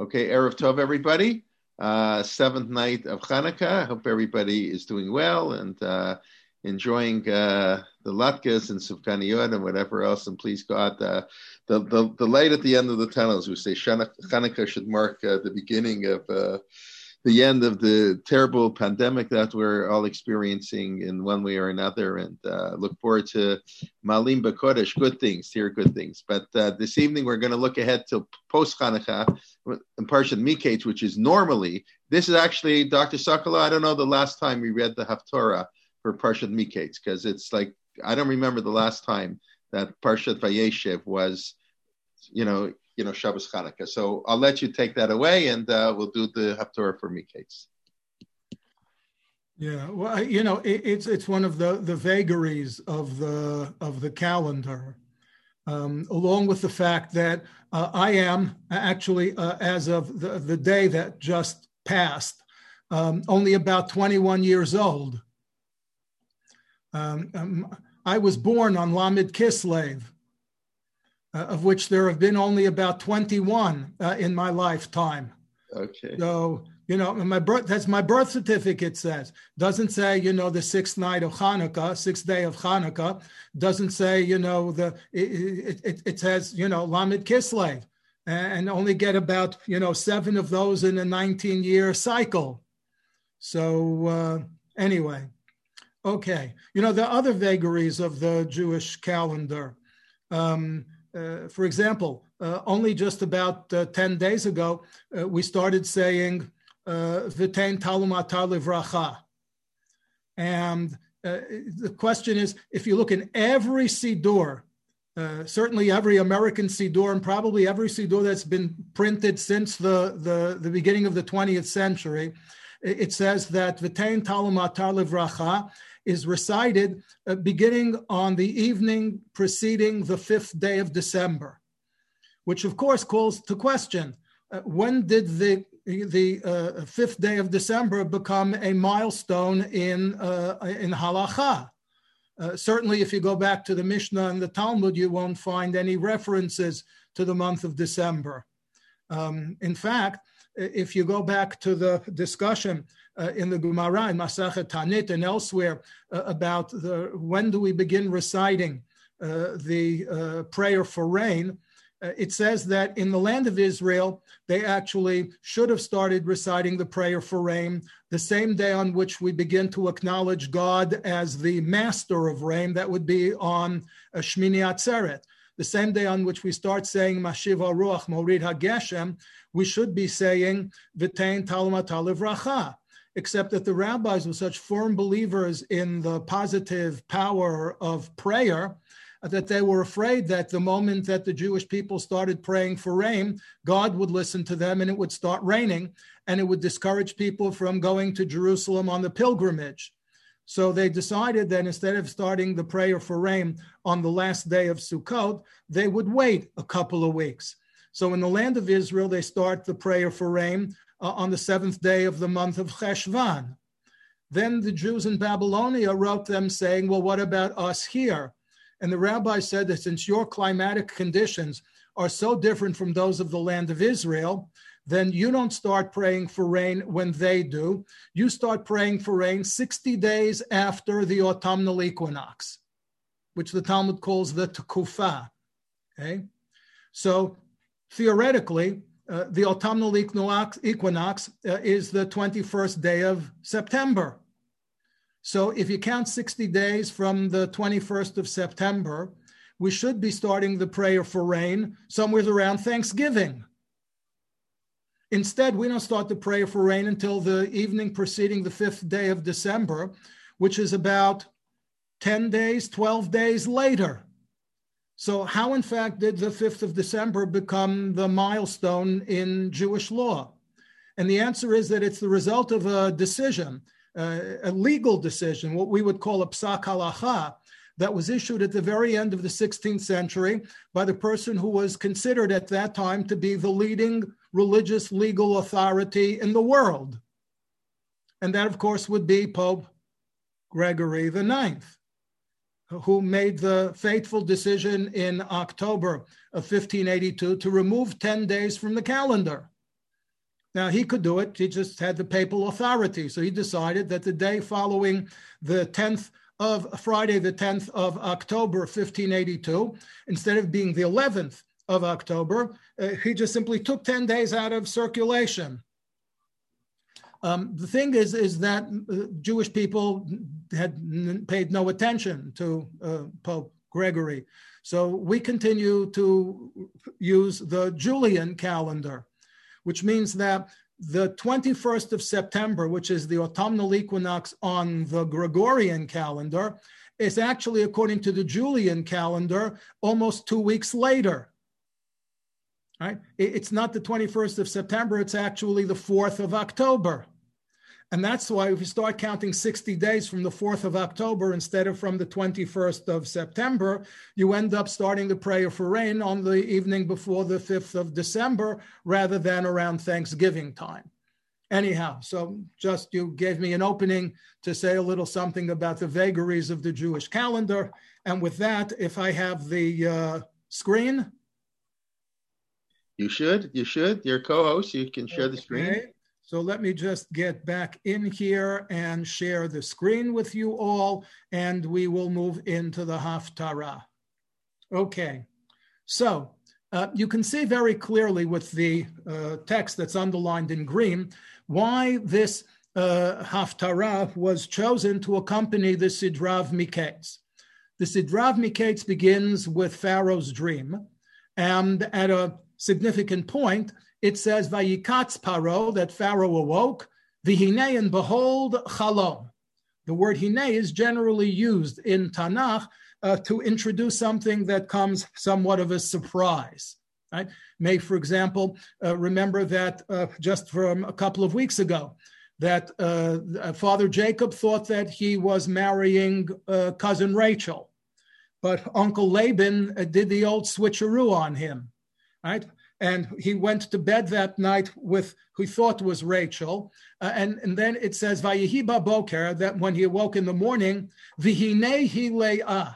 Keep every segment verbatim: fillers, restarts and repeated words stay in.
Okay, Erev Tov, everybody. Uh, seventh night of Hanukkah. I hope everybody is doing well and uh, enjoying uh, the latkes and sufganiyot and whatever else. And please God, uh, the, the the light at the end of the tunnel, as we say, Hanukkah should mark uh, the beginning of uh, the end of the terrible pandemic that we're all experiencing in one way or another, and uh, look forward to Malim B'Kodesh, good things, hear good things. But uh, this evening we're going to look ahead to post Hanukkah in Parshat Miketz, which is normally, this is actually, Doctor Sakala, I don't know the last time we read the Haftorah for Parshat Miketz, because it's like, I don't remember the last time that Parshat Vayeshev was, you know, you know, Shabbos Hanukkah. So I'll let you take that away, and uh, we'll do the Haftorah for Miketz. Yeah, well, you know, it, it's it's one of the, the vagaries of the of the calendar, um, along with the fact that uh, I am actually, uh, as of the, the day that just passed, um, only about twenty-one years old. Um, um, I was born on Lamed Kislev, Uh, of which there have been only about twenty-one uh, in my lifetime. Okay. So, you know, my birth, that's my birth certificate says. Doesn't say, you know, the sixth night of Hanukkah, sixth day of Hanukkah. Doesn't say, you know, the it, it, it says, you know, Lamed Kislev, and only get about, you know, seven of those in a nineteen-year cycle. So uh, anyway, okay. You know, there are other vagaries of the Jewish calendar. Um, Uh, for example, uh, only just about uh, ten days ago, uh, we started saying V'tein talum atar livracha. And uh, the question is, if you look in every Siddur, uh, certainly every American Siddur and probably every Siddur that's been printed since the, the, the beginning of the twentieth century, it says that V'tein talum atar livracha is recited uh, beginning on the evening preceding the fifth day of December, which of course calls to question, uh, when did the, the uh, fifth day of December become a milestone in, uh, in halacha? Uh, certainly if you go back to the Mishnah and the Talmud, you won't find any references to the month of December. Um, in fact, if you go back to the discussion uh, in the Gemara, in Masachet Tanit and elsewhere uh, about the, when do we begin reciting uh, the uh, prayer for rain, uh, it says that in the land of Israel, they actually should have started reciting the prayer for rain the same day on which we begin to acknowledge God as the master of rain. That would be on uh, Shmini Atzeret. The same day on which we start saying Mashiv HaRuach Morid HaGeshem, we should be saying V'tein talum atar livracha, except that the rabbis were such firm believers in the positive power of prayer that they were afraid that the moment that the Jewish people started praying for rain, God would listen to them and it would start raining, and it would discourage people from going to Jerusalem on the pilgrimage. So they decided that instead of starting the prayer for rain on the last day of Sukkot, they would wait a couple of weeks. So in the land of Israel, they start the prayer for rain uh, on the seventh day of the month of Cheshvan. Then the Jews in Babylonia wrote them saying, well, what about us here? And the rabbi said that since your climatic conditions are so different from those of the land of Israel, then you don't start praying for rain when they do. You start praying for rain sixty days after the autumnal equinox, which the Talmud calls the Tekufah. Okay? So theoretically, uh, the autumnal equinox, equinox uh, is the twenty-first day of September. So if you count sixty days from the twenty-first of September, we should be starting the prayer for rain somewhere around Thanksgiving. Instead, we don't start the prayer for rain until the evening preceding the fifth day of December, which is about ten days, twelve days later. So how, in fact, did the fifth of December become the milestone in Jewish law? And the answer is that it's the result of a decision, uh, a legal decision, what we would call a psak halacha, that was issued at the very end of the sixteenth century by the person who was considered at that time to be the leading religious legal authority in the world. And that, of course, would be Pope Gregory the Ninth, who made the fateful decision in October of fifteen eighty-two to remove ten days from the calendar. Now, he could do it. He just had the papal authority. So he decided that the day following the tenth of Friday, the tenth of October, fifteen eighty-two, instead of being the eleventh of October, uh, he just simply took ten days out of circulation. Um, the thing is, is that uh, Jewish people had n- paid no attention to uh, Pope Gregory. So we continue to use the Julian calendar, which means that the twenty-first of September, which is the autumnal equinox on the Gregorian calendar, is actually, according to the Julian calendar, almost two weeks later. Right? It's not the twenty-first of September, it's actually the fourth of October. And that's why if you start counting sixty days from the fourth of October instead of from the twenty-first of September, you end up starting the prayer for rain on the evening before the fifth of December rather than around Thanksgiving time. Anyhow, so just you gave me an opening to say a little something about the vagaries of the Jewish calendar. And with that, if I have the uh, screen. You should, you should. Your co-host, you can share okay. the screen. So let me just get back in here and share the screen with you all, and we will move into the Haftarah. Okay, so uh, you can see very clearly with the uh, text that's underlined in green why this uh, Haftarah was chosen to accompany the Sidrav Miketz. The Sidrav Miketz begins with Pharaoh's dream, and at a significant point, it says, Vayikatz Paro, that Pharaoh awoke, V'hinei, and behold, Chalom. The word Hinei is generally used in Tanakh uh, to introduce something that comes somewhat of a surprise. Right? May, for example, uh, remember that uh, just from a couple of weeks ago, that uh, Father Jacob thought that he was marrying uh, cousin Rachel, but Uncle Laban uh, did the old switcheroo on him, right? And he went to bed that night with who he thought was Rachel. Uh, and, and then it says, Vayehi baboker, that when he awoke in the morning, V'hinei hi le'ah.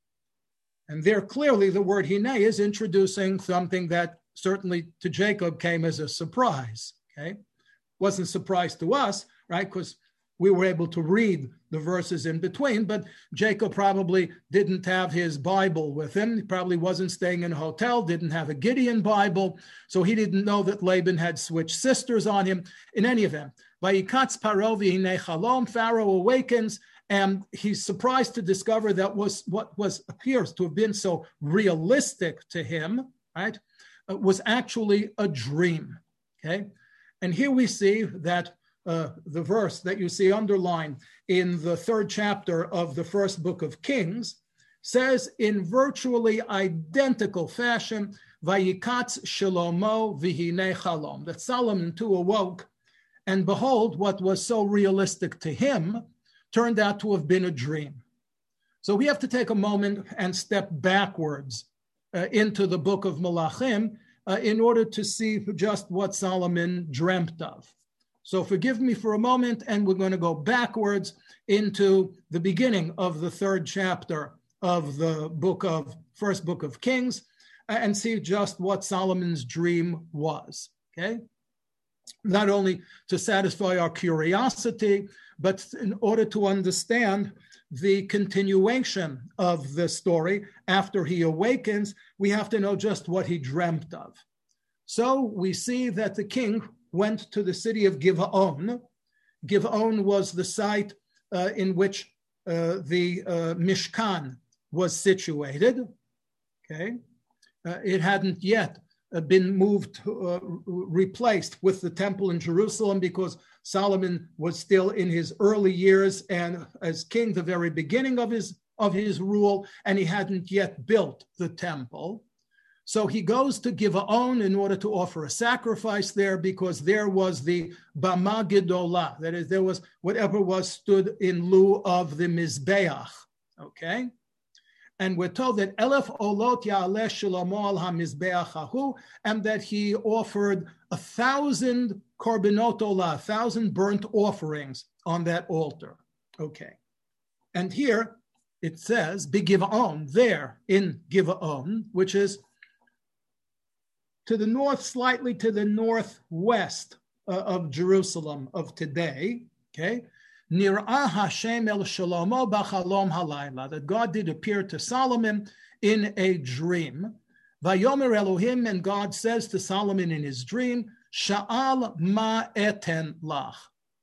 And there clearly the word hinei is introducing something that certainly to Jacob came as a surprise, okay? Wasn't a surprise to us, right? Because we were able to read the verses in between, but Jacob probably didn't have his Bible with him. He probably wasn't staying in a hotel, didn't have a Gideon Bible, so he didn't know that Laban had switched sisters on him. In any event, Vayikatz Paro v'hinei chalom, Pharaoh awakens, and he's surprised to discover that was what was appears to have been so realistic to him, right, uh, was actually a dream, okay? And here we see that Uh, the verse that you see underlined in the third chapter of the first book of Kings says in virtually identical fashion, Vayikatz Shlomo v'hinei chalom, that Solomon too awoke, and behold, what was so realistic to him turned out to have been a dream. So we have to take a moment and step backwards uh, into the book of Malachim uh, in order to see just what Solomon dreamt of. So forgive me for a moment, and we're going to go backwards into the beginning of the third chapter of the book of first book of Kings, and see just what Solomon's dream was. Okay, not only to satisfy our curiosity, but in order to understand the continuation of the story after he awakens, we have to know just what he dreamt of. So we see that the king went to the city of Givaon. Givaon was the site uh, in which uh, the uh, Mishkan was situated. Okay, uh, it hadn't yet uh, been moved, uh, replaced with the temple in Jerusalem because Solomon was still in his early years and as king, the very beginning of his of his rule, and he hadn't yet built the temple. So he goes to Givaon in order to offer a sacrifice there because there was the Bama Gedolah, that is, there was whatever was stood in lieu of the Mizbeach, okay? And we're told that Elef Olot Ya'aleh Shlomo al HaMizbeach Hahu, and that he offered a thousand korbanot olah, a thousand burnt offerings on that altar, okay? And here it says, Be Givaon, there in Givaon, which is to the north, slightly to the northwest uh, of Jerusalem of today, okay, Nir'ah Hashem el Shalomo b'chalom halayla, that God did appear to Solomon in a dream. Vayomer Elohim, and God says to Solomon in his dream, Sha'al ma eten lach.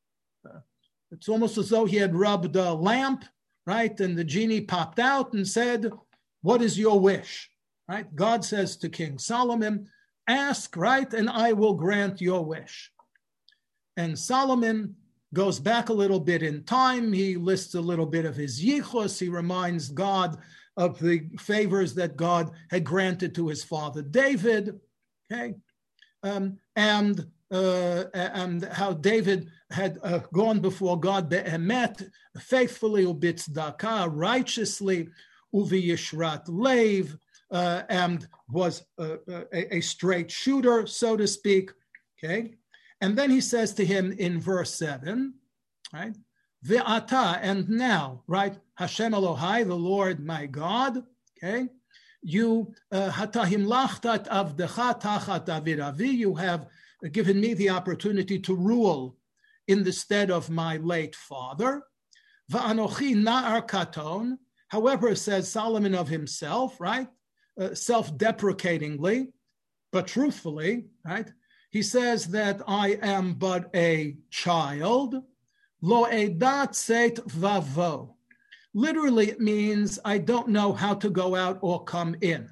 It's almost as though he had rubbed a lamp, right? And the genie popped out and said, what is your wish? Right? God says to King Solomon, ask, right? And I will grant your wish. And Solomon goes back a little bit in time. He lists a little bit of his yichus. He reminds God of the favors that God had granted to his father David, okay? Um, and, uh, and how David had uh, gone before God be'emet, faithfully, u'bitzdaka, righteously, u'v'yishrat leiv, uh, and was uh, a, a straight shooter, so to speak, okay? And then he says to him in verse seven, right? Ve'ata, and now, right? Hashem Elohai, the Lord my God, okay? You, hatahim lachtat avdecha tachat aviravi, you have given me the opportunity to rule in the stead of my late father. Va'anochi na'ar katon, however, says Solomon of himself, right? Uh, self-deprecatingly, but truthfully, right? He says that I am but a child. Lo edat set vavo. Literally, it means I don't know how to go out or come in.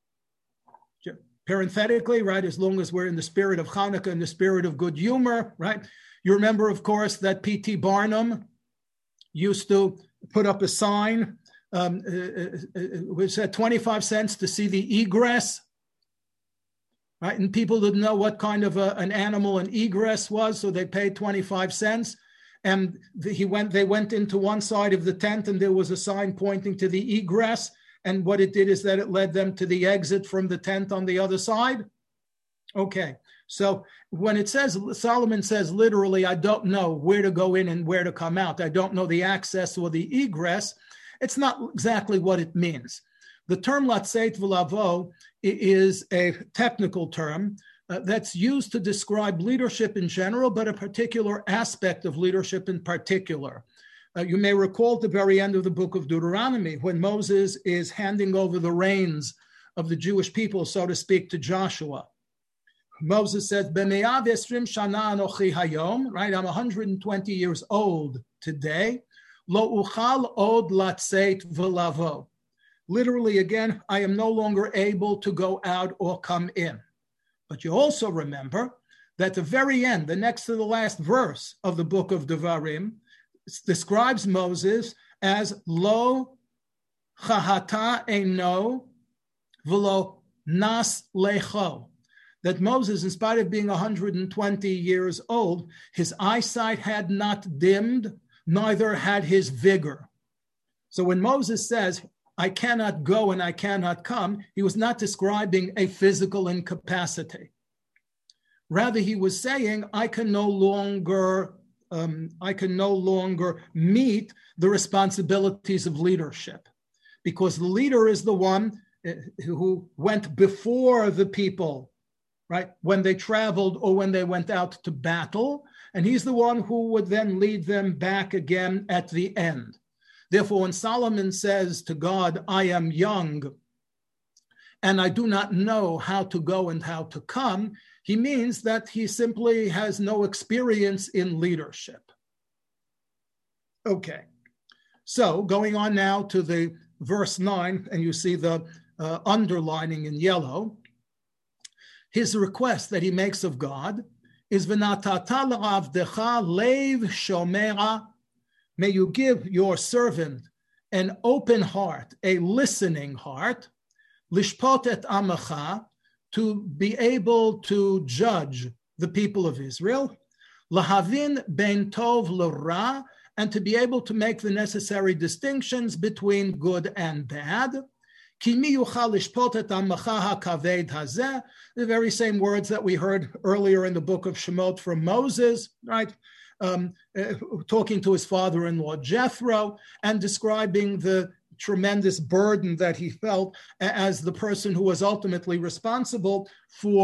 Parenthetically, right, as long as we're in the spirit of Hanukkah and the spirit of good humor, right? You remember, of course, that P T Barnum used to put up a sign um, which said twenty-five cents to see the egress, right? And people didn't know what kind of a, an animal an egress was, so they paid twenty-five cents. And the, he went. They went into one side of the tent, and there was a sign pointing to the egress. And what it did is that it led them to the exit from the tent on the other side. Okay, so when it says, Solomon says literally, I don't know where to go in and where to come out. I don't know the access or the egress. It's not exactly what it means. The term latzeit v'lavo is a technical term Uh, that's used to describe leadership in general, but a particular aspect of leadership in particular. Uh, you may recall at the very end of the book of Deuteronomy, when Moses is handing over the reins of the Jewish people, so to speak, to Joshua. Moses says, "B'me'av esrim shana anochi hayom," right? I'm one hundred twenty years old today. Lo uchal od latzeit v'lavo. Literally, again, I am no longer able to go out or come in. But you also remember that the very end, the next to the last verse of the book of Devarim, describes Moses as lo chahata eino v'lo nas lecho. That Moses, in spite of being one hundred twenty years old, his eyesight had not dimmed, neither had his vigor. So when Moses says, I cannot go and I cannot come, he was not describing a physical incapacity. Rather, he was saying, I can no longer, um, I can no longer meet the responsibilities of leadership, because the leader is the one who went before the people, right, when they traveled or when they went out to battle, and he's the one who would then lead them back again at the end. Therefore, when Solomon says to God, I am young and I do not know how to go and how to come, he means that he simply has no experience in leadership. Okay, so going on now to the verse nine, and you see the uh, underlining in yellow, his request that he makes of God is, V'natata l'avdecha leiv shomera. May you give your servant an open heart, a listening heart, lishpot et amacha, to be able to judge the people of Israel, lahavin ben tov l'ra, and to be able to make the necessary distinctions between good and bad. Ki mi yuchal lishpot et amacha hakaved hazeh, the very same words that we heard earlier in the book of Shemot from Moses, right? Um, uh, talking to his father-in-law Jethro and describing the tremendous burden that he felt as the person who was ultimately responsible for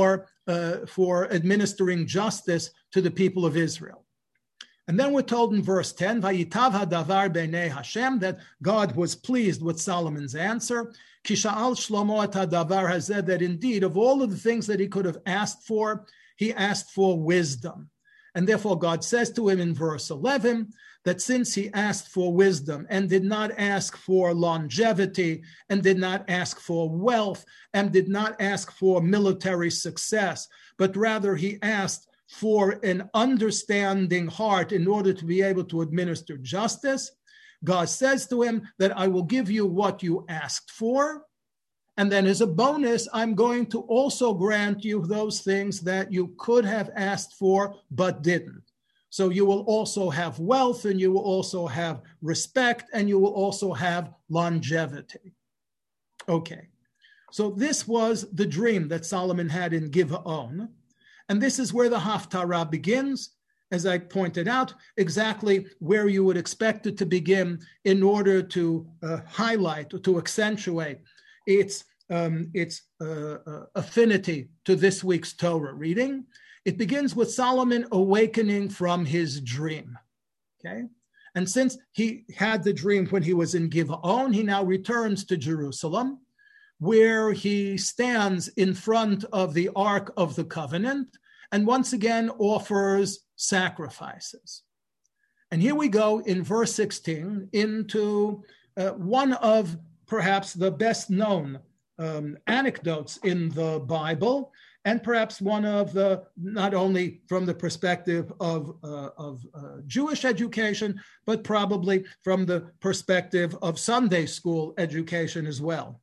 uh, for administering justice to the people of Israel. And then we're told in verse ten, Vayitav hadavar b'nei Hashem, that God was pleased with Solomon's answer. Kisha'al Shlomo et hadavar hazeh, that indeed of all of the things that he could have asked for, he asked for wisdom. And therefore God says to him in verse eleven, that since he asked for wisdom and did not ask for longevity and did not ask for wealth and did not ask for military success, but rather he asked for an understanding heart in order to be able to administer justice, God says to him that I will give you what you asked for. And then as a bonus, I'm going to also grant you those things that you could have asked for but didn't. So you will also have wealth, and you will also have respect, and you will also have longevity. Okay, so this was the dream that Solomon had in Gibeon. And this is where the Haftarah begins, as I pointed out, exactly where you would expect it to begin in order to uh, highlight or to accentuate its, um, its uh, uh, affinity to this week's Torah reading. It begins with Solomon awakening from his dream, okay? And since he had the dream when he was in Gibeon, he now returns to Jerusalem, where he stands in front of the Ark of the Covenant and once again offers sacrifices. And here we go in verse sixteen into uh, one of perhaps the best known um, anecdotes in the Bible, and perhaps one of the, not only from the perspective of, uh, of uh, Jewish education, but probably from the perspective of Sunday school education as well.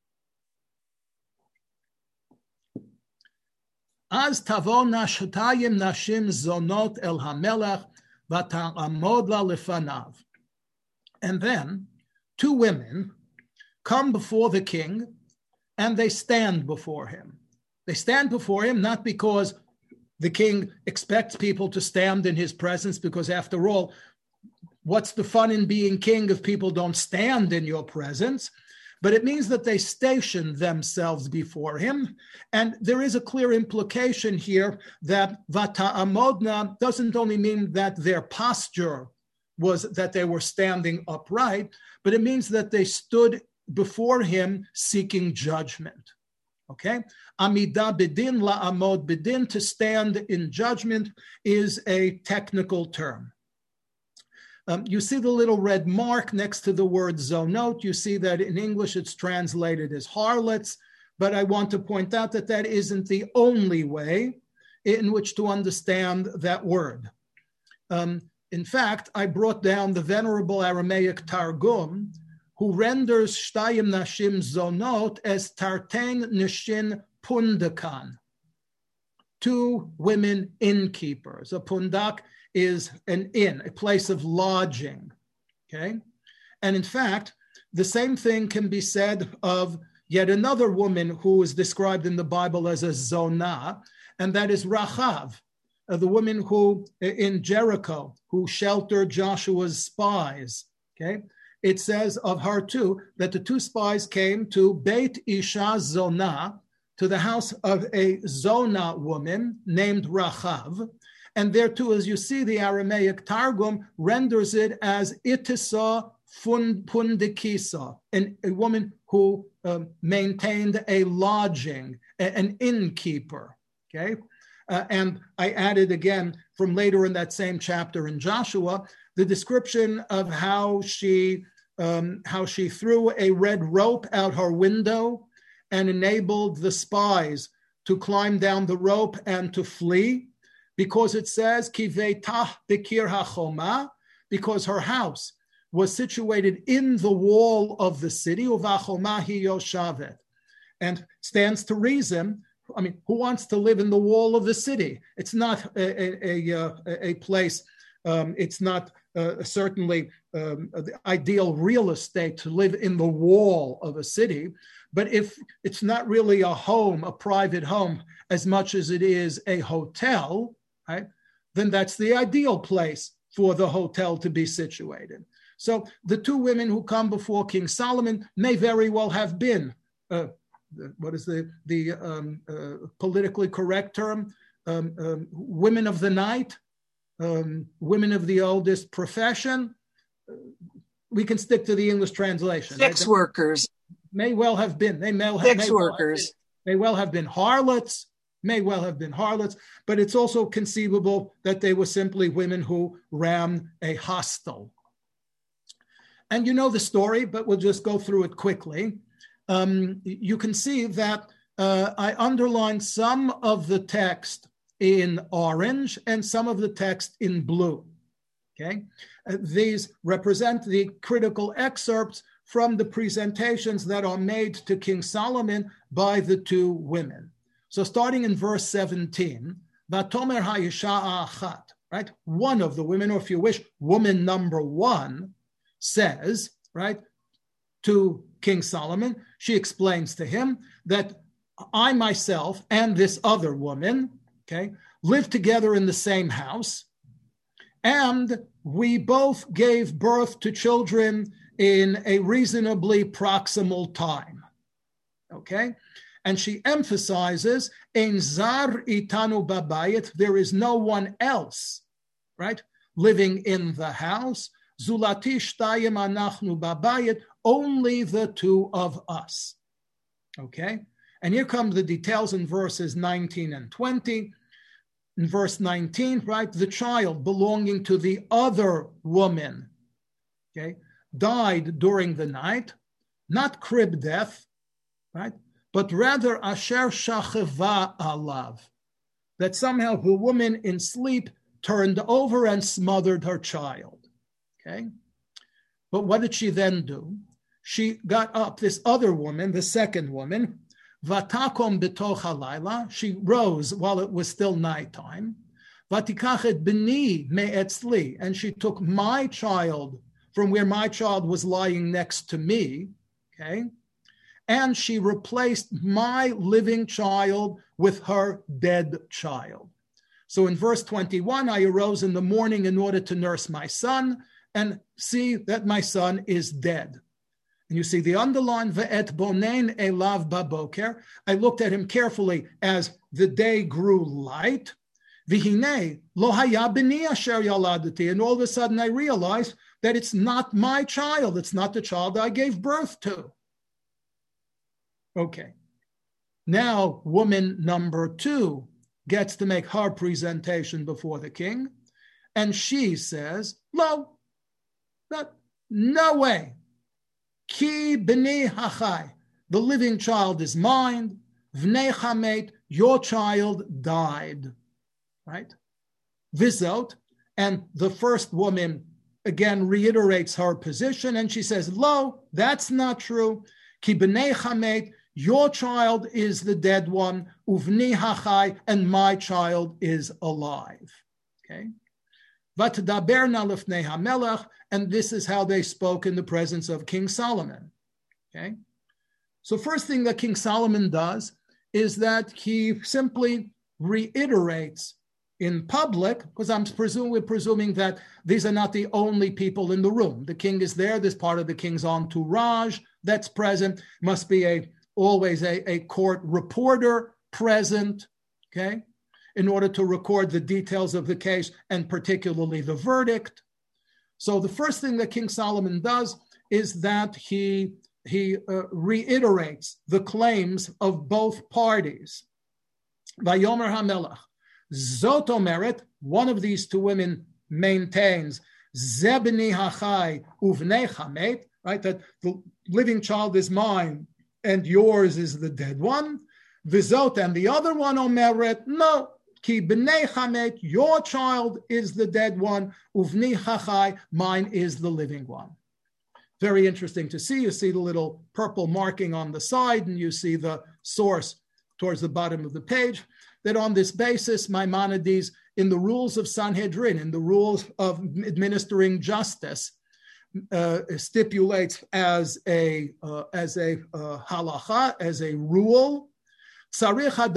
Az tavona shtayim nashim zonot el hamelach vata'amod la lefanav. And then two women come before the king and they stand before him. They stand before him not because the king expects people to stand in his presence, because after all, what's the fun in being king if people don't stand in your presence? But it means that they station themselves before him. And there is a clear implication here that vata'amodna doesn't only mean that their posture was that they were standing upright, but it means that they stood before him seeking judgment. Okay? Amidah bidin la'amod bidin, to stand in judgment, is a technical term. Um, you see the little red mark next to the word zonot. You see that in English it's translated as harlots, but I want to point out that that isn't the only way in which to understand that word. Um, in fact, I brought down the venerable Aramaic Targum, who renders shtayim nashim zonot as tartain nishin pundakan, two women innkeepers. A pundak is an inn, a place of lodging, okay? And in fact, the same thing can be said of yet another woman who is described in the Bible as a zonah, and that is Rachav, uh, the woman who, in Jericho, who sheltered Joshua's spies, okay? It says of her too, that the two spies came to Beit Isha Zonah, to the house of a Zonah woman named Rachav. And there too, as you see, the Aramaic Targum renders it as Itisa Pundikisa, an, a woman who um, maintained a lodging, a, an innkeeper, okay? Uh, and I added again from later in that same chapter in Joshua, the description of how she, um, how she threw a red rope out her window and enabled the spies to climb down the rope and to flee, because it says, Ki veitah bekir hachoma, because her house was situated in the wall of the city, uvachoma hi yoshavet. And stands to reason, I mean, who wants to live in the wall of the city? It's not a, a, a, a place, um, it's not uh, certainly um, the ideal real estate to live in the wall of a city, but if it's not really a home, a private home, as much as it is a hotel, right, then that's the ideal place for the hotel to be situated. So the two women who come before King Solomon may very well have been uh, the what is the, the um, uh, politically correct term? Um, um, women of the night, um, women of the oldest profession. We can stick to the English translation. Sex right? workers. May well have been. They may, Sex may workers. Well may well have been harlots, may well have been harlots, but it's also conceivable that they were simply women who ran a hostel. And you know the story, but we'll just go through it quickly. Um, you can see that uh, I underlined some of the text in orange and some of the text in blue. Okay, uh, these represent the critical excerpts from the presentations that are made to King Solomon by the two women. So starting in verse seventeen, Vatomer ha'isha achat, right? One of the women, or if you wish, woman number one, says, right, to King Solomon, she explains to him that I myself and this other woman, okay, live together in the same house, and we both gave birth to children in a reasonably proximal time, okay? And she emphasizes, Ein zar itanu babayit, there is no one else, right, living in the house. Zulati shtayim anachnu babayit, only the two of us, okay? And here come the details in verses nineteen and twenty. In verse nineteen, right, the child belonging to the other woman, okay, died during the night, not crib death, right, but rather asher shacheva alav, that somehow the woman in sleep turned over and smothered her child, okay? But what did she then do? She got up, this other woman, the second woman, Vatakom betoch halayla, she rose while it was still nighttime. Vatikachet b'ni me'etzli, and she took my child from where my child was lying next to me, okay? And she replaced my living child with her dead child. So in verse twenty-one, I arose in the morning in order to nurse my son and see that my son is dead. And you see the underline, ve'et bonen elav baboker. I looked at him carefully as the day grew light. V'hinei lo haya b'ni asher yaladati. And all of a sudden I realized that it's not my child. It's not the child I gave birth to. Okay. Now, woman number two gets to make her presentation before the king. And she says, lo, not, no way. Ki b'nei hachai, the living child is mine. V'nei chamet, your child died. Right? Vizot, and the first woman again reiterates her position, and she says, "Lo, that's not true. Ki b'nei chamet, your child is the dead one. Uvni hachai, and my child is alive." Okay. Vatdaberna lifnei hamelech, and this is how they spoke in the presence of King Solomon. Okay, so first thing that King Solomon does is that he simply reiterates in public, because I'm presuming we're presuming that these are not the only people in the room. The king is there. There's part of the king's entourage that's present. Must be a always a, a court reporter present. Okay. In order to record the details of the case and particularly the verdict. So the first thing that King Solomon does is that he, he uh, reiterates the claims of both parties. Vayomer HaMelech, Zot omeret, one of these two women maintains, Zebni hachai uvnei chamet, right, that the living child is mine and yours is the dead one. Vizot, and the other one omeret, no, Ki b'nei chamet, your child is the dead one. Uvni chachai, mine is the living one. Very interesting to see. You see the little purple marking on the side, and you see the source towards the bottom of the page. That on this basis, Maimonides, in the rules of Sanhedrin, in the rules of administering justice, uh, stipulates as a uh, as a uh, halacha, as a rule, that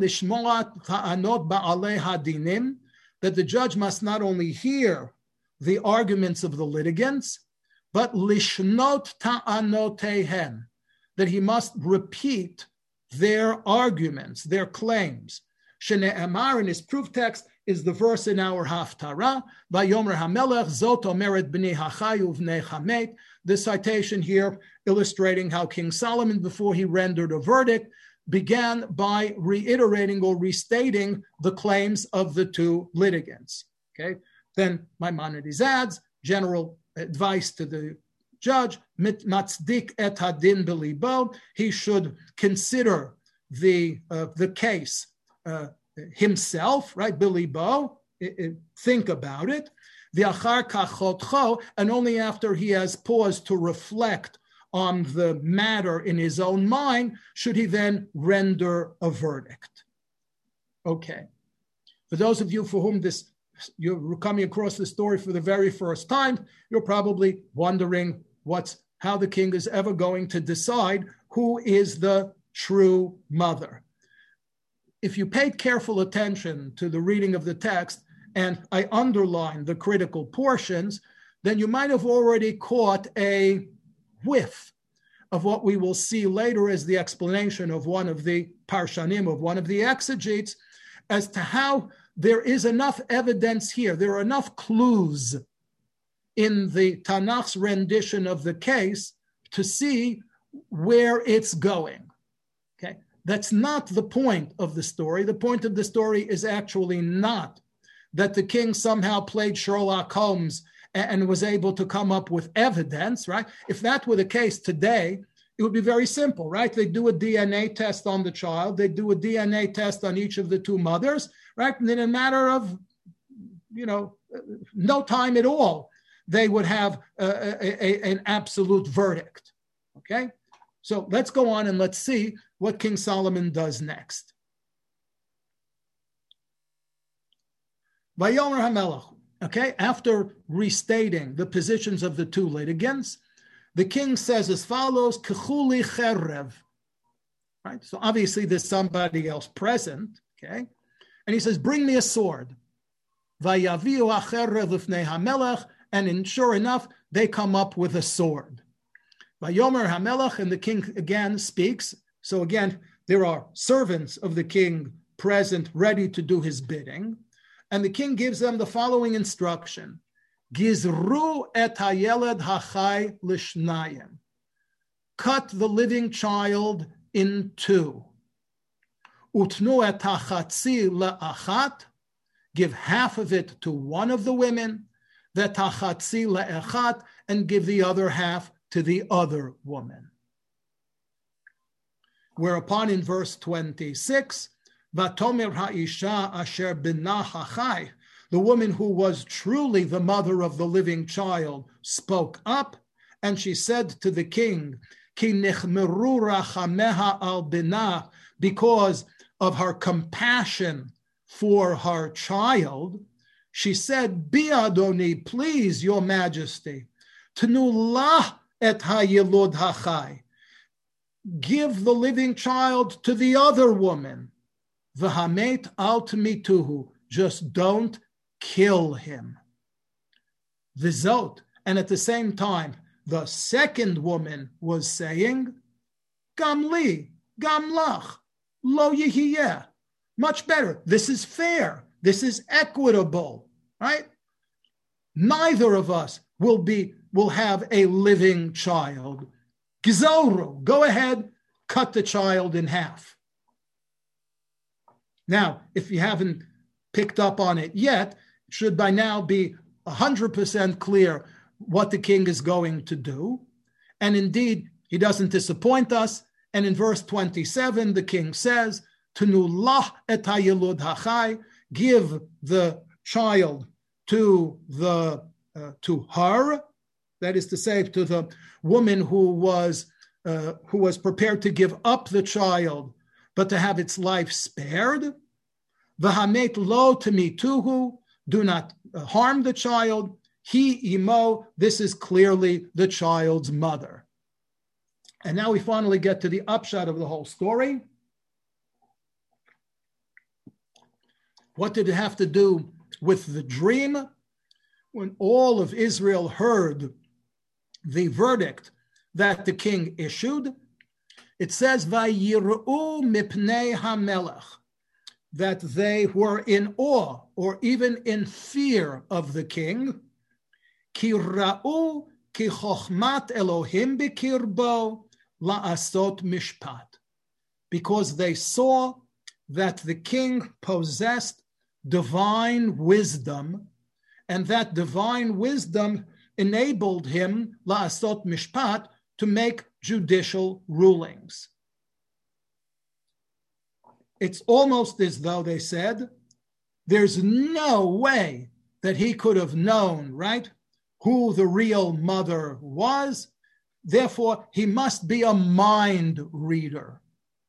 the judge must not only hear the arguments of the litigants, but lishnot ta'anotehen, that he must repeat their arguments, their claims. Shene'emar, in his proof text, is the verse in our Haftarah, Vayomer HaMelech Zot Omeret B'nei HaChai Uvnei Hamet. The citation here illustrating how King Solomon, before he rendered a verdict, began by reiterating or restating the claims of the two litigants. Okay. Then Maimonides adds general advice to the judge, mit matzdik et hadin belibo. He should consider the uh, the case uh, himself, right? Belibo, think about it. The achar kachotcho, and only after he has paused to reflect on the matter in his own mind should he then render a verdict. Okay. For those of you for whom this you're coming across the story for the very first time, you're probably wondering what's how the king is ever going to decide who is the true mother. If you paid careful attention to the reading of the text, and I underlined the critical portions, then you might have already caught a whiff of what we will see later as the explanation of one of the parshanim, of one of the exegetes, as to how there is enough evidence here, there are enough clues in the Tanakh's rendition of the case to see where it's going. Okay, that's not the point of the story. The point of the story is actually not that the king somehow played Sherlock Holmes and was able to come up with evidence, right? If that were the case today, it would be very simple, right? They do a D N A test on the child. They do a D N A test on each of the two mothers, right? And in a matter of, you know, no time at all, they would have a, a, a, an absolute verdict, okay? So let's go on and let's see what King Solomon does next. Vayomer HaMelech, okay, after restating the positions of the two litigants, the king says as follows, Kechuli cherev, right? So obviously there's somebody else present, okay? And he says, bring me a sword. Vayaviu hacherev lifnei HaMelech, and sure enough, they come up with a sword. Vayomer HaMelech, and the king again speaks. So again, there are servants of the king present, ready to do his bidding. And the king gives them the following instruction. Gizru et hayeled hachai lishnayim. Cut the living child in two. Utnu et hachatzi le'achat. Give half of it to one of the women. V'tachatzi le'achat. And give the other half to the other woman. Whereupon in verse twenty-six, Vatomer ha'isha asher bina hachai, the woman who was truly the mother of the living child, spoke up, and she said to the king, Ki nichmeru rachameha al bina, because of her compassion for her child, she said, Bi Adoni, please, your majesty, tnu lah et hayilud hachai, give the living child to the other woman. V'hamet al t'mituhu, just don't kill him. V'zot, and at the same time, the second woman was saying, Gam li, gam lach, lo yihiyeh. Much better. This is fair. This is equitable, right? Neither of us will be will have a living child. Gzoru, go ahead, cut the child in half. Now, if you haven't picked up on it yet, it should by now be one hundred percent clear what the king is going to do. And indeed, he doesn't disappoint us. And in verse twenty-seven, the king says, Tnu lah et hayilud hachai, give the child to the uh, to her, that is to say, to the woman who was uh, who was prepared to give up the child, but to have its life spared. V'hamet lo t'mituhu, do not harm the child. He imo, this is clearly the child's mother. And now we finally get to the upshot of the whole story. What did it have to do with the dream? When all of Israel heard the verdict that the king issued, It says, Vayiru mipnei hamelech, that they were in awe or even in fear of the king. Ki ra'u ki chochmat Elohim bikirbo la'asot mishpat, because they saw that the king possessed divine wisdom, and that divine wisdom enabled him, la'asot mishpat, to make judicial rulings. It's almost as though they said, there's no way that he could have known, right, who the real mother was. Therefore, he must be a mind reader.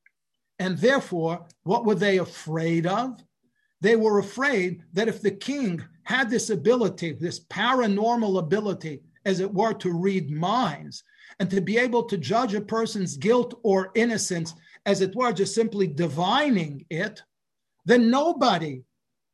And therefore, what were they afraid of? They were afraid that if the king had this ability, this paranormal ability, as it were, to read minds, and to be able to judge a person's guilt or innocence, as it were, just simply divining it, then nobody,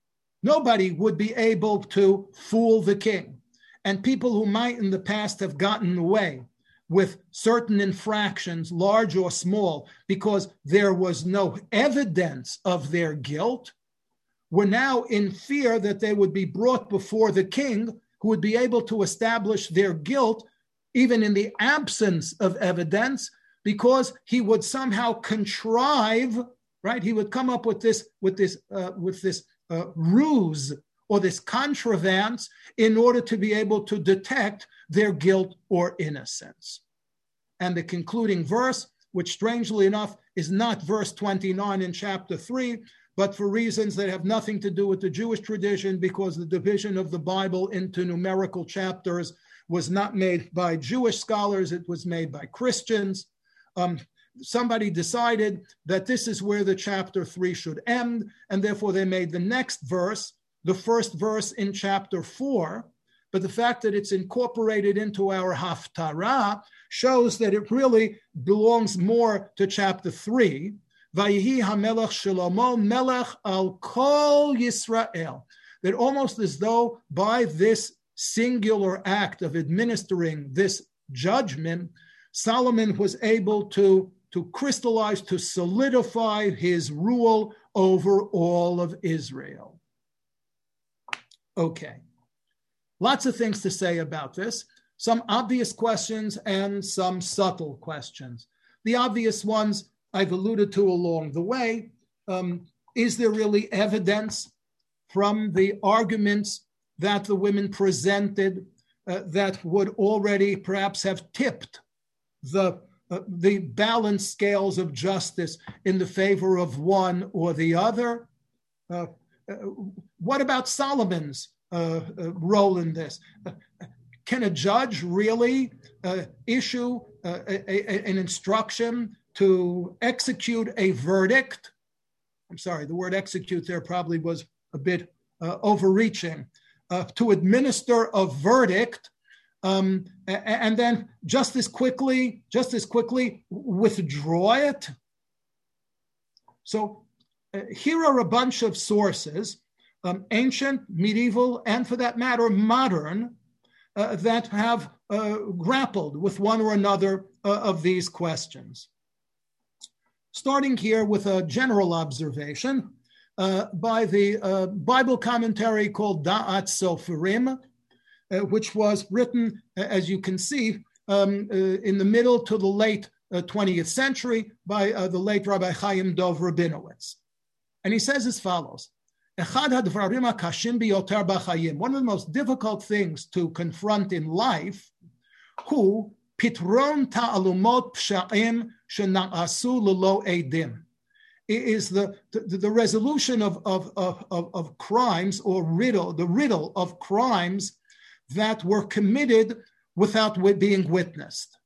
nobody would be able to fool the king. And people who might in the past have gotten away with certain infractions, large or small, because there was no evidence of their guilt, were now in fear that they would be brought before the king, who would be able to establish their guilt even in the absence of evidence, because he would somehow contrive, right? He would come up with this, with this, uh, with this uh, ruse or this contrivance in order to be able to detect their guilt or innocence. And the concluding verse, which strangely enough is not verse twenty-nine in chapter three, but for reasons that have nothing to do with the Jewish tradition, because the division of the Bible into numerical chapters was not made by Jewish scholars, it was made by Christians. Um, somebody decided that this is where the chapter three should end, and therefore they made the next verse, the first verse in chapter four, but the fact that it's incorporated into our Haftarah shows that it really belongs more to chapter three. Vayihi hamelech Shlomo melech al kol Yisrael. That almost as though by this singular act of administering this judgment, Solomon was able to, to crystallize, to solidify his rule over all of Israel. Okay. Lots of things to say about this. Some obvious questions and some subtle questions. The obvious ones I've alluded to along the way. Um, is there really evidence from the arguments that the women presented uh, that would already perhaps have tipped the, uh, the balanced scales of justice in the favor of one or the other? Uh, uh, what about Solomon's uh, uh, role in this? Uh, can a judge really uh, issue uh, a, a, an instruction to execute a verdict? I'm sorry, the word execute there probably was a bit uh, overreaching. Uh, to administer a verdict um, and, and then just as quickly, just as quickly withdraw it. So uh, here are a bunch of sources, um, ancient, medieval, and for that matter, modern, uh, that have uh, grappled with one or another uh, of these questions. Starting here with a general observation uh, by the uh, Bible commentary called Da'at Soferim, uh, which was written, uh, as you can see, um, uh, in the middle to the late uh, twentieth century by uh, the late Rabbi Chaim Dov Rabinowitz. And he says as follows: One of the most difficult things to confront in life, who pitron ta'alumot psha'im shena'asu lelo edim, is the, the, the resolution of, of, of, of crimes, or riddle, the riddle of crimes that were committed without being witnessed.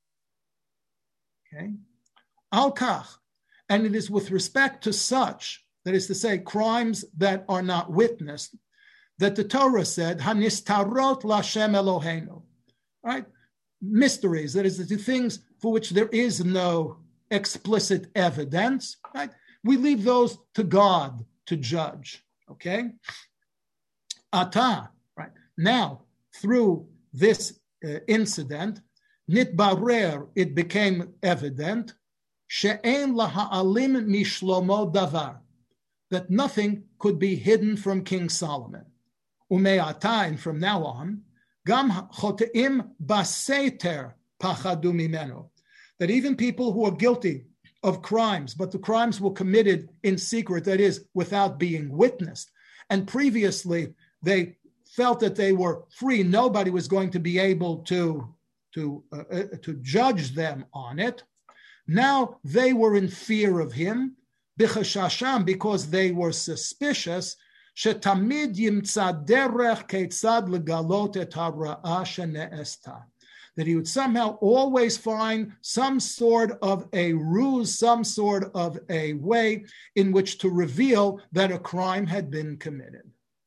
Okay? Al-kach, and it is with respect to such, that is to say, crimes that are not witnessed, that the Torah said, Hanistarot Lashem Eloheinu, right? Mysteries, that is, the things for which there is no explicit evidence, right? We leave those to God to judge, okay? Ata, right? Now, through this uh, incident, nitbarer, it became evident, she'en laha'alim mishlomo davar, that nothing could be hidden from King Solomon. Ume'ata, and from now on, gam choteim baseter pachadu mimenu, that even people who are guilty of crimes, but the crimes were committed in secret, that is, without being witnessed, and previously they felt that they were free, nobody was going to be able to, to, uh, uh, to judge them on it. Now they were in fear of him, bichashasham, because they were suspicious, shetamid yimtza derech ketzad legalot et hara'a shene'esta, that he would somehow always find some sort of a ruse, some sort of a way in which to reveal that a crime had been committed.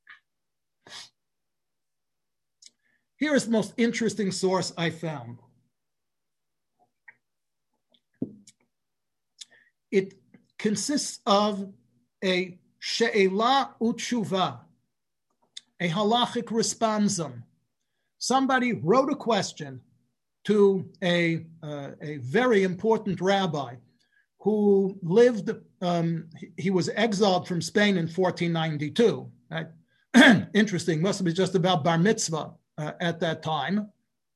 Here is the most interesting source I found. It consists of a she'ela utshuva, a halachic responsum. Somebody wrote a question to a, uh, a very important rabbi who lived, um, he, he was exiled from Spain in fourteen ninety-two. Right? Interesting, must have been just about bar mitzvah uh, at that time,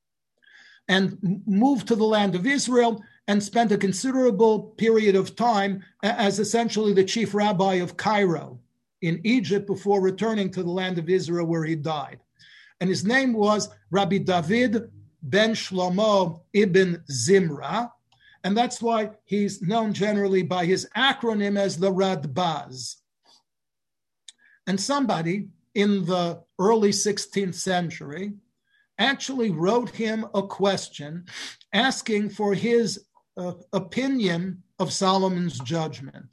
and moved to the land of Israel and spent a considerable period of time as essentially the chief rabbi of Cairo in Egypt before returning to the land of Israel where he died. And his name was Rabbi David ben Shlomo ibn Zimra, and that's why he's known generally by his acronym as the Radbaz. And somebody in the early sixteenth century actually wrote him a question asking for his uh, opinion of Solomon's judgment.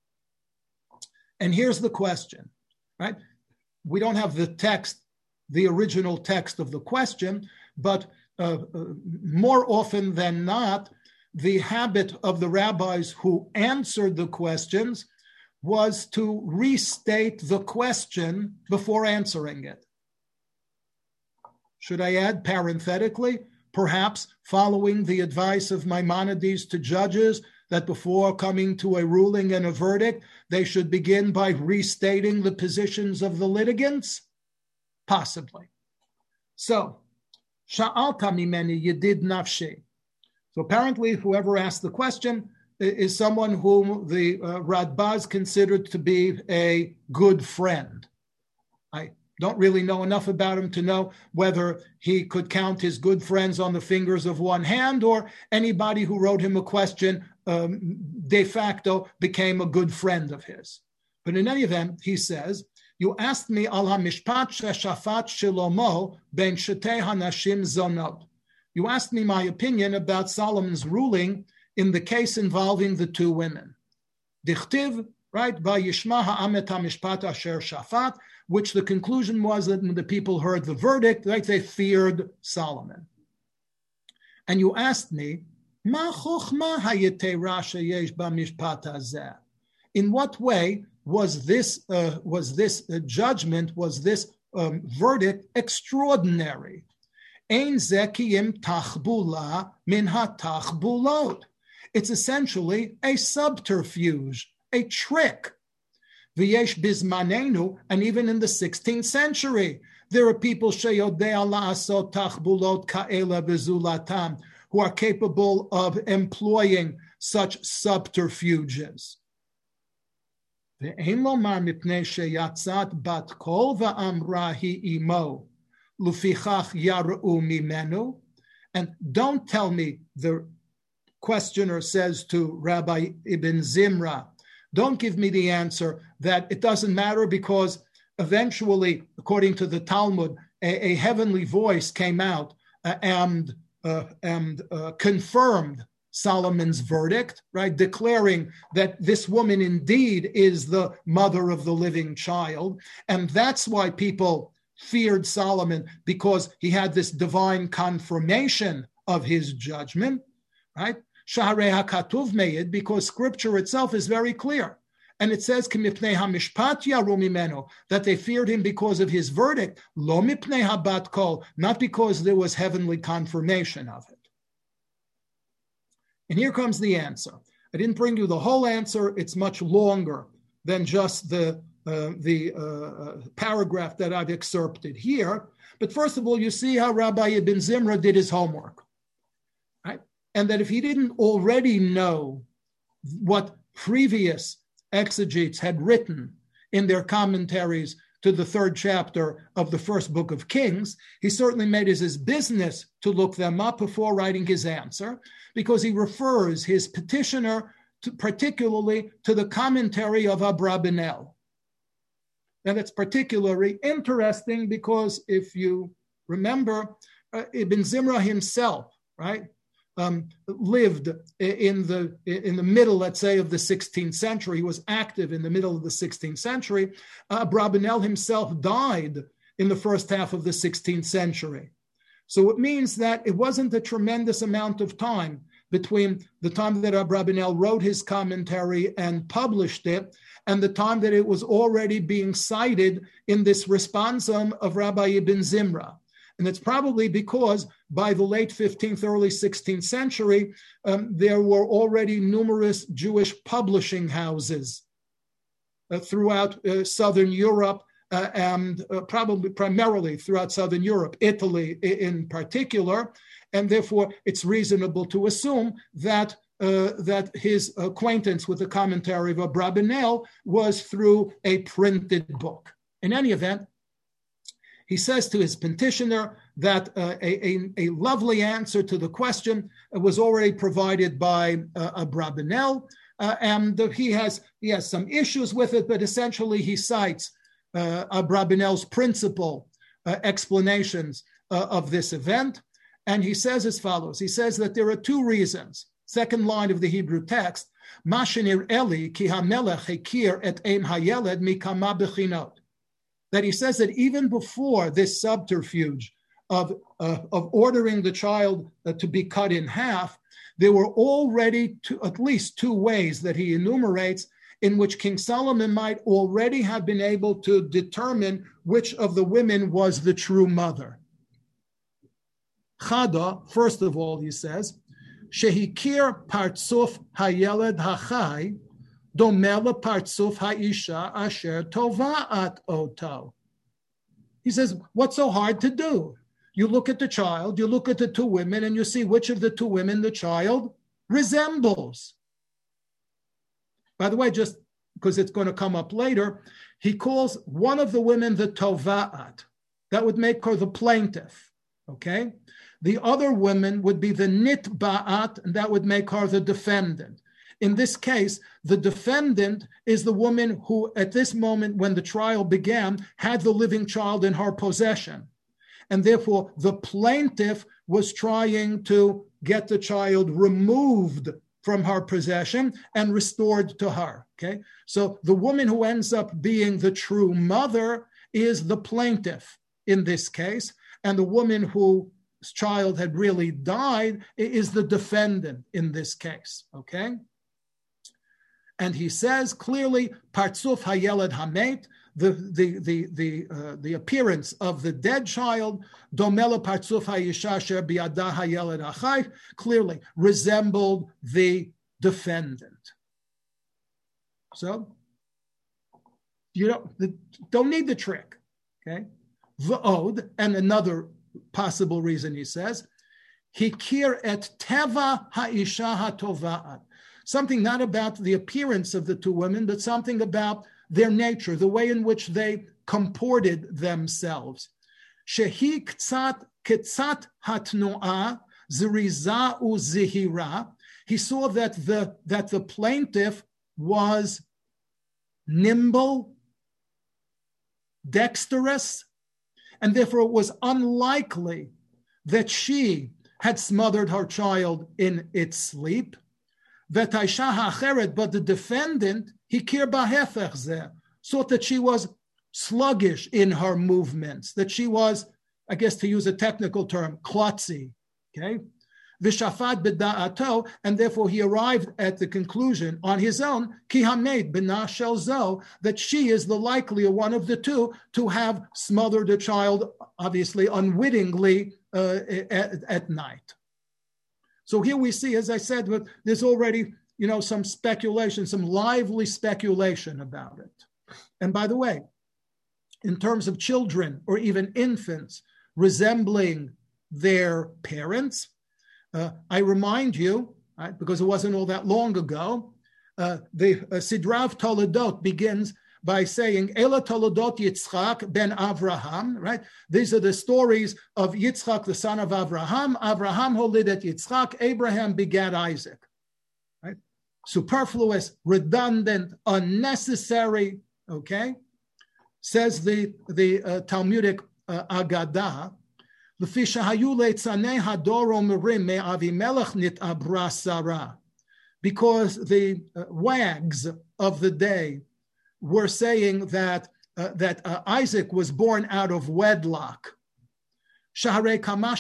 And here's the question, right? We don't have the text, the original text of the question, but uh, uh, more often than not, the habit of the rabbis who answered the questions was to restate the question before answering it. Should I add parenthetically, perhaps following the advice of Maimonides to judges that before coming to a ruling and a verdict, they should begin by restating the positions of the litigants? Possibly. So, Sha'alta mimeni yedid nafshi. So apparently whoever asked the question is someone whom the uh, Radbaz considered to be a good friend. I don't really know enough about him to know whether he could count his good friends on the fingers of one hand, or anybody who wrote him a question um, de facto became a good friend of his. But in any event, he says, you asked me al ha-mishpat sheshafat Shlomo ben shetei hanashim zonot. You asked me my opinion about Solomon's ruling in the case involving the two women. Dichtiv, right, vayishma ha'am et ha-mishpat asher shafat, which the conclusion was that when the people heard the verdict, right, they feared Solomon. And you asked me, ma chochma hayetera sheyesh b'mishpat hazeh? In what way was this uh, was this uh, judgment, was this um, verdict extraordinary? Ein ze kiyim tachbula min ha-tachbulot. It's essentially a subterfuge, a trick. V'yesh bizmanenu, and even in the sixteenth century, there are people sheyodea la'asot tachbulot ka'ela v'zulatam, who are capable of employing such subterfuges. Ve'ein lomar mipnei sheyatzat bat kol va'amra hi imo, lufichach yar'u mimenu. And don't tell me, the questioner says to Rabbi Ibn Zimra, don't give me the answer that it doesn't matter because eventually, according to the Talmud, a, a heavenly voice came out uh, and, uh, and uh, confirmed Solomon's verdict, right, declaring that this woman indeed is the mother of the living child. And that's why people feared Solomon, because he had this divine confirmation of his judgment, right? Shaharei HaKatuv Meid, because scripture itself is very clear. And it says, K'mipnei hamishpat yaru mimenu, that they feared him because of his verdict, lo mipnei habat kol, not because there was heavenly confirmation of it. And here comes the answer. I didn't bring you the whole answer. It's much longer than just the, uh, the uh, paragraph that I've excerpted here. But first of all, you see how Rabbi Ibn Zimra did his homework, right? And that if he didn't already know what previous exegetes had written in their commentaries to the third chapter of the first book of Kings, he certainly made it his business to look them up before writing his answer, because he refers his petitioner to, particularly to the commentary of Abrabanel. And it's particularly interesting because if you remember, uh, Ibn Zimra himself, right, um, lived in the in the middle, let's say, of the sixteenth century. He was active in the middle of the sixteenth century. Uh, Abrabanel himself died in the first half of the sixteenth century. So it means that it wasn't a tremendous amount of time between the time that Abrabanel wrote his commentary and published it and the time that it was already being cited in this responsum of Rabbi Ibn Zimra. And it's probably because by the late fifteenth, early sixteenth century, um, there were already numerous Jewish publishing houses uh, throughout uh, Southern Europe uh, and uh, probably primarily throughout Southern Europe, Italy in particular. And therefore, it's reasonable to assume that uh, that his acquaintance with the commentary of Abrabanel was through a printed book. In any event, he says to his petitioner that uh, a, a, a lovely answer to the question was already provided by uh, Abrabanel, uh, and he has he has some issues with it, but essentially he cites uh, Abrabanel's principal uh, explanations uh, of this event, and he says as follows. He says that there are two reasons. Second line of the Hebrew text, Mashenir Eli ki hamelech hekir et em hayeled mikama bechinot. That he says that even before this subterfuge of, uh, of ordering the child uh, to be cut in half, there were already two, at least two ways that he enumerates in which King Solomon might already have been able to determine which of the women was the true mother. Chada, first of all, he says, Shehikir partsuf hayeled hachai, Domela partsuf haisha asher tova'at oto. He says, what's so hard to do? You look at the child, you look at the two women, and you see which of the two women the child resembles. By the way, just because it's going to come up later, he calls one of the women the tova'at. That would make her the plaintiff, okay? The other woman would be the nitba'at, and that would make her the defendant. In this case, the defendant is the woman who, at this moment when the trial began, had the living child in her possession. And therefore, the plaintiff was trying to get the child removed from her possession and restored to her. Okay, so the woman who ends up being the true mother is the plaintiff in this case, and the woman whose child had really died is the defendant in this case. Okay. And he says clearly, Partsuf hayeled hamet, the the the the uh, the appearance of the dead child, Domela Partsuf hayisha sher biada hayeled achai, clearly resembled the defendant. So you don't don't need the trick, okay? V'od, and another possible reason he says, Hikir et teva haisha hatova'at. Something not about the appearance of the two women, but something about their nature, the way in which they comported themselves. Shehi ktsat ktsat hatnoa ziriza uzihira. He saw that the that the plaintiff was nimble, dexterous, and therefore it was unlikely that she had smothered her child in its sleep. But the defendant, hikir bahefech zeh, thought that she was sluggish in her movements, that she was, I guess to use a technical term, klotzy, okay? V'shafat b'da'ato, and therefore he arrived at the conclusion on his own, ki hamed b'na shel zo, that she is the likelier one of the two to have smothered a child, obviously unwittingly, uh, at, at night. So here we see, as I said, there's already you know, some speculation, some lively speculation about it. And by the way, in terms of children or even infants resembling their parents, uh, I remind you, right, because it wasn't all that long ago, uh, the uh, Sidrav Toledot begins by saying, Ela Toledot Yitzchak ben Avraham, right? These are the stories of Yitzchak, the son of Avraham. Avraham holidet Yitzchak, Abraham begat Isaac. Right? Superfluous, redundant, unnecessary, okay? Says the, the uh, Talmudic uh, Agadah, because the uh, wags of the day were saying that uh, that uh, Isaac was born out of wedlock. Because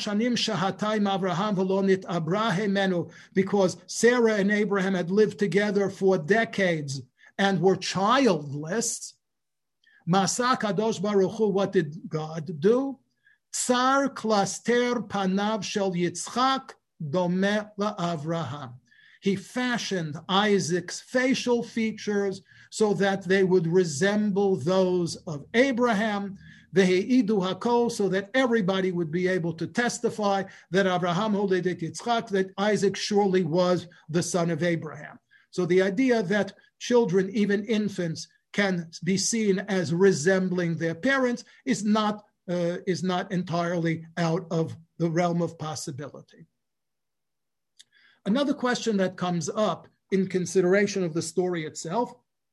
Sarah and Abraham had lived together for decades and were childless. Masa Kadosh Baruch Hu, what did God do? Tsar klaster panav shel Yitzchak domeh la'Avraham. He fashioned Isaac's facial features so that they would resemble those of Abraham, ve'eidu hakol, so that everybody would be able to testify that Avraham holedet Yitzchak, that Isaac surely was the son of Abraham. So the idea that children, even infants, can be seen as resembling their parents is not uh, is not entirely out of the realm of possibility. Another question that comes up in consideration of the story itself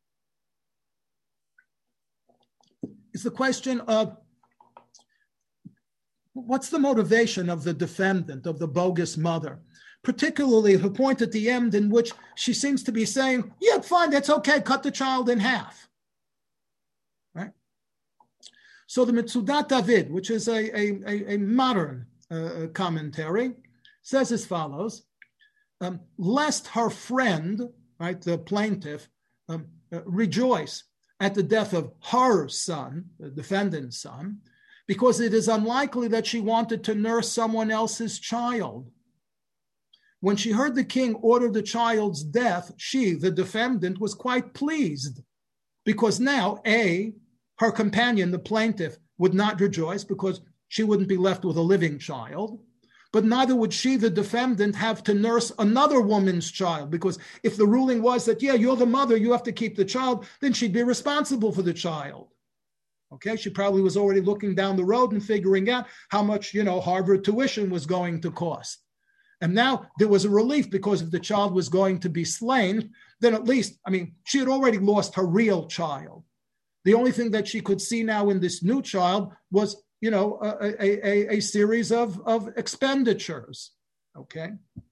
is the question of what's the motivation of the defendant, of the bogus mother, particularly her point at the end in which she seems to be saying, yeah, fine, that's okay, cut the child in half. Right? So the Metzudat David, which is a, a, a modern uh, commentary, says as follows, um, lest her friend, right, the plaintiff, um, uh, rejoice at the death of her son, the defendant's son, because it is unlikely that she wanted to nurse someone else's child. When she heard the king order the child's death, she, the defendant, was quite pleased, because now, A, her companion, the plaintiff, would not rejoice because she wouldn't be left with a living child, but neither would she, the defendant, have to nurse another woman's child, because if the ruling was that, yeah, you're the mother, you have to keep the child, then she'd be responsible for the child. Okay, she probably was already looking down the road and figuring out how much, you know, Harvard tuition was going to cost. And now there was a relief, because if the child was going to be slain, then at least, I mean, she had already lost her real child. The only thing that she could see now in this new child was, you know, a, a, a, a series of, of expenditures, okay?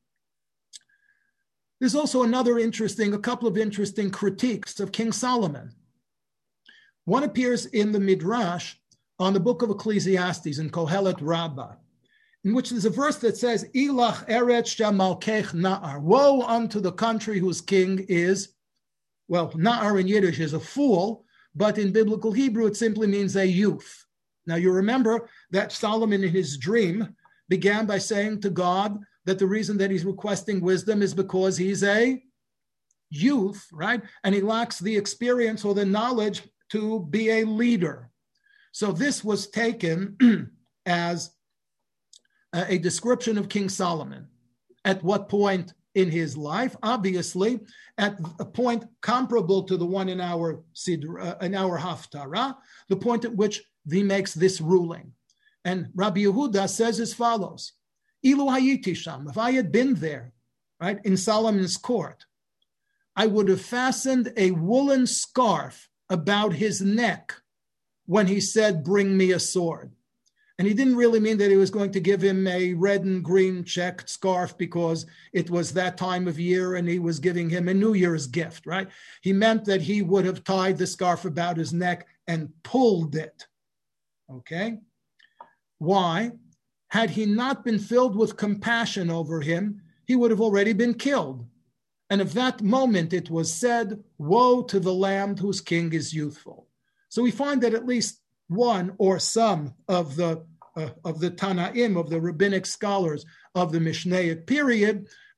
There's also another interesting, a couple of interesting critiques of King Solomon. One appears in the Midrash on the book of Ecclesiastes in Kohelet Rabbah, in which there's a verse that says, Ilach eretz shamalkech na'ar, woe unto the country whose king is, well, na'ar in Yiddish is a fool, but in biblical Hebrew it simply means a youth. Now you remember that Solomon in his dream began by saying to God that the reason that he's requesting wisdom is because he's a youth, right? And he lacks the experience or the knowledge to be a leader. So this was taken as a description of King Solomon. At what point in his life? Obviously, at a point comparable to the one in our Sidra, uh, in our Haftarah, the point at which he makes this ruling. And Rabbi Yehuda says as follows, Ilu hayiti sham, if I had been there, right, in Solomon's court, I would have fastened a woolen scarf about his neck when he said, bring me a sword. And he didn't really mean that he was going to give him a red and green checked scarf because it was that time of year and he was giving him a New Year's gift, right? He meant that he would have tied the scarf about his neck and pulled it, okay? Why? Had he not been filled with compassion over him, he would have already been killed. And at that moment it was said, woe to the land whose king is youthful. So we find that at least one or some of the uh, of the Tanaim, of the rabbinic scholars of the Mishnaic period,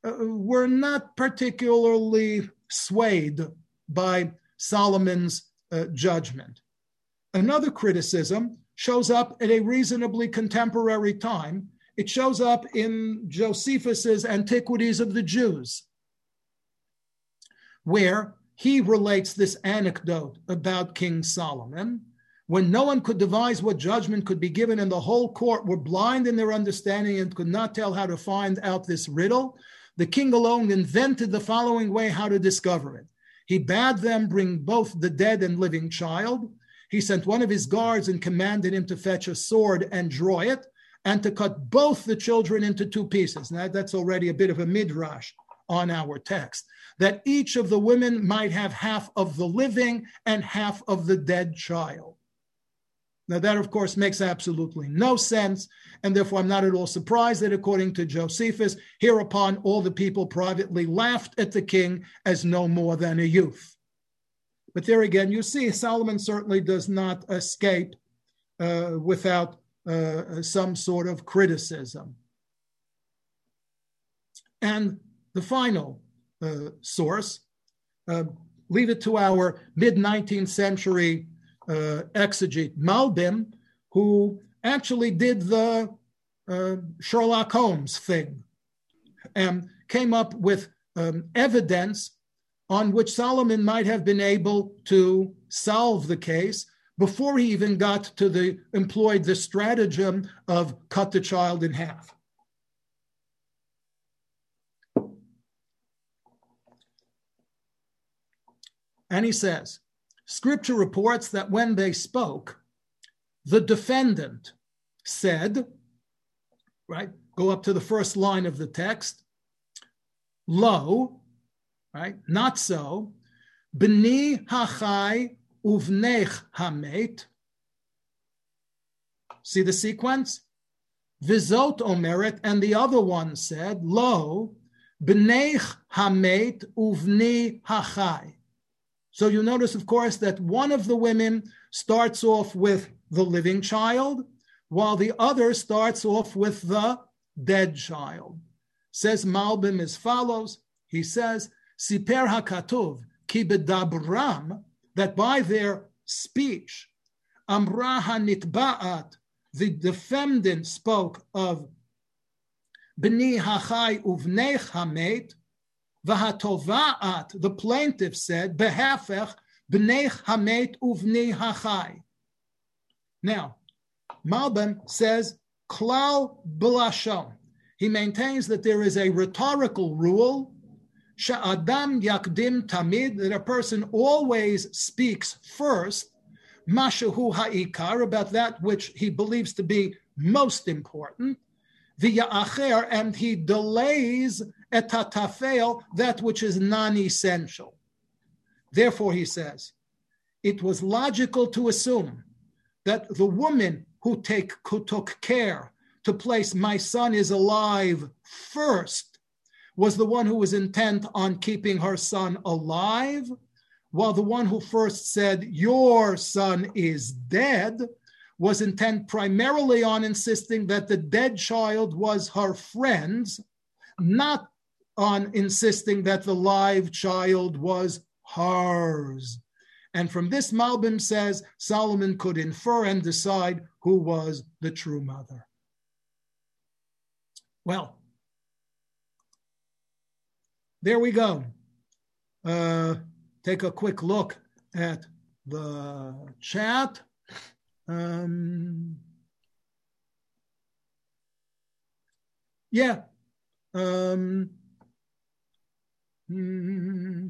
uh, were not particularly swayed by Solomon's uh, judgment. Another criticism shows up at a reasonably contemporary time. It shows up in Josephus's Antiquities of the Jews, where he relates this anecdote about King Solomon. When no one could devise what judgment could be given, and the whole court were blind in their understanding and could not tell how to find out this riddle, the king alone invented the following way how to discover it. He bade them bring both the dead and living child. He sent one of his guards and commanded him to fetch a sword and draw it, and to cut both the children into two pieces. Now, that's already a bit of a midrash on our text, that each of the women might have half of the living and half of the dead child. Now, that, of course, makes absolutely no sense, and therefore I'm not at all surprised that, according to Josephus, hereupon all the people privately laughed at the king as no more than a youth. But there again, you see, Solomon certainly does not escape uh, without uh, some sort of criticism. And the final uh, source, uh, leave it to our mid-nineteenth century uh, exegete, Malbim, who actually did the uh, Sherlock Holmes thing and came up with um, evidence on which Solomon might have been able to solve the case before he even got to the employed the stratagem of cut the child in half. And he says, Scripture reports that when they spoke, the defendant said, right, go up to the first line of the text, lo, right, not so, b'ni hachai uvnech hamet. See the sequence? Vizot omeret, and the other one said, lo, b'nech hamet uvni hachai. So you notice, of course, that one of the women starts off with the living child, while the other starts off with the dead child. Says Malbim as follows. He says, Siper hakatuv ki bedabram, that by their speech, Amra hanitba'at, the defendant spoke of B'ni hachai uvnech hamet, Vahatova'at, the plaintiff said, Behafech, B'nech hamet uvni hachai. Now, Malbim says, Klal b'lashon. He maintains that there is a rhetorical rule, Sha'adam yakdim tamid, that a person always speaks first, Mashahu ha'ikar, about that which he believes to be most important, V'ya'acher, and he delays et hatafel, that which is non-essential. Therefore, he says, it was logical to assume that the woman who, take, who took care to place my son is alive first was the one who was intent on keeping her son alive, while the one who first said, your son is dead, was intent primarily on insisting that the dead child was her friend's, not on insisting that the live child was hers. And from this, Malbim says, Solomon could infer and decide who was the true mother. Well, there we go. Uh, take a quick look at the chat. Um, yeah. Um, hmm.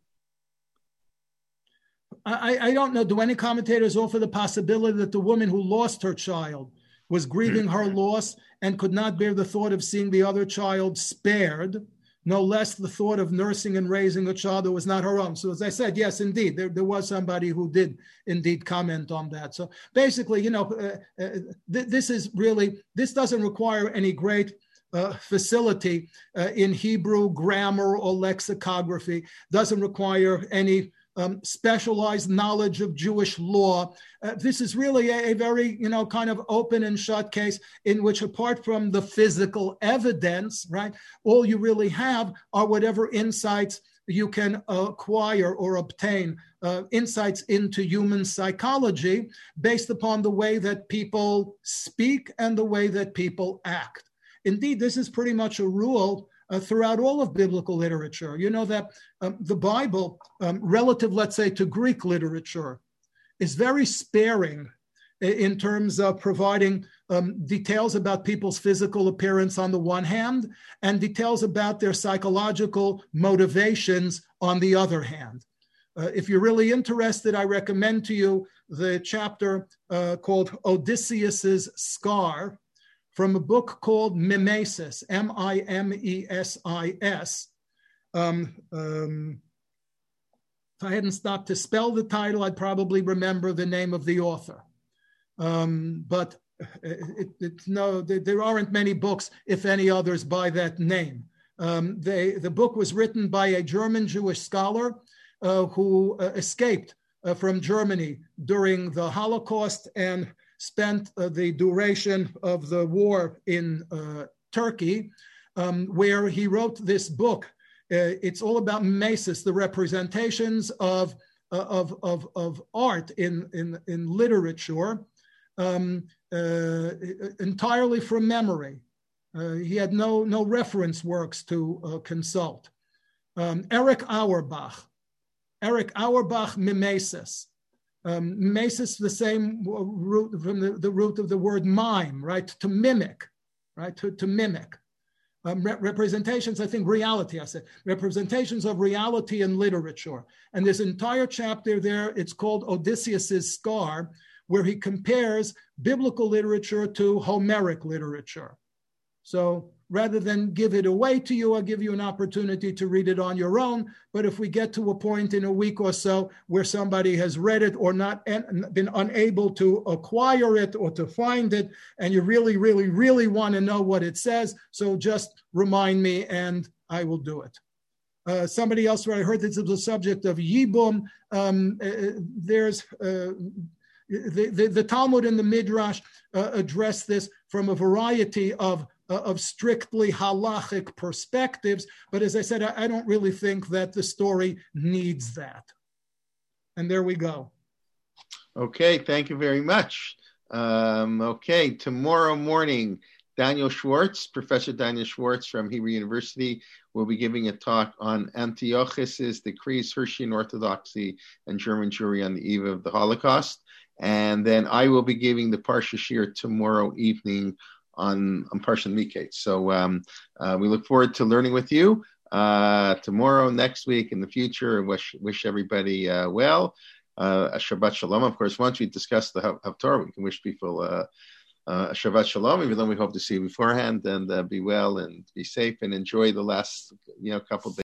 I, I don't know. Do any commentators offer the possibility that the woman who lost her child was grieving her loss and could not bear the thought of seeing the other child spared, no less the thought of nursing and raising a child that was not her own? So as I said, yes, indeed, there, there was somebody who did indeed comment on that. So basically, you know, uh, uh, th- this is really, this doesn't require any great uh, facility uh, in Hebrew grammar or lexicography, doesn't require any um, specialized knowledge of Jewish law. Uh, this is really a, a very, you know, kind of open and shut case in which, apart from the physical evidence, right, all you really have are whatever insights you can acquire or obtain, uh, insights into human psychology based upon the way that people speak and the way that people act. Indeed, this is pretty much a rule uh, throughout all of biblical literature. You know that um, the Bible, um, relative, let's say, to Greek literature, is very sparing in terms of providing um, details about people's physical appearance on the one hand, and details about their psychological motivations on the other hand. Uh, if you're really interested, I recommend to you the chapter uh, called Odysseus's Scar, from a book called Mimesis, M I M E S I S. Um, um, if I hadn't stopped to spell the title, I'd probably remember the name of the author. Um, but it, it, no, there aren't many books, if any others, by that name. Um, they, the book was written by a German Jewish scholar uh, who uh, escaped uh, from Germany during the Holocaust and spent uh, the duration of the war in uh, Turkey, um, where he wrote this book. Uh, it's all about mimesis, the representations of, uh, of, of, of art in, in, in literature, um, uh, entirely from memory. Uh, he had no, no reference works to uh, consult. Um, Erich Auerbach, Erich Auerbach, mimesis. Um, mimesis, the same root from the, the root of the word mime, right? To mimic, right? To, to mimic. Um, re- representations, I think reality, I said, representations of reality in literature. And this entire chapter there, it's called Odysseus's Scar, where he compares biblical literature to Homeric literature. So rather than give it away to you, I'll give you an opportunity to read it on your own. But if we get to a point in a week or so where somebody has read it or not en- been unable to acquire it or to find it, and you really, really, really want to know what it says, so just remind me and I will do it. Uh, somebody else, where I heard this is the subject of Yibum, um, uh, there's uh, the, the, the Talmud and the Midrash uh, address this from a variety of Uh, of strictly halachic perspectives. But as I said, I, I don't really think that the story needs that. And there we go. Okay, thank you very much. Um, okay, tomorrow morning, Daniel Schwartz, Professor Daniel Schwartz from Hebrew University, will be giving a talk on Antiochus's decrees, Hirschian Orthodoxy, and German Jewry on the eve of the Holocaust. And then I will be giving the Parsha Shir tomorrow evening on, on Parsha Miketz. So um, uh, we look forward to learning with you uh, tomorrow, next week, in the future. Wish wish everybody uh, well. Uh, a Shabbat Shalom. Of course, once we discuss the Haftarah, we can wish people uh, uh, a Shabbat Shalom, even though we hope to see you beforehand, and uh, be well and be safe and enjoy the last you know couple days.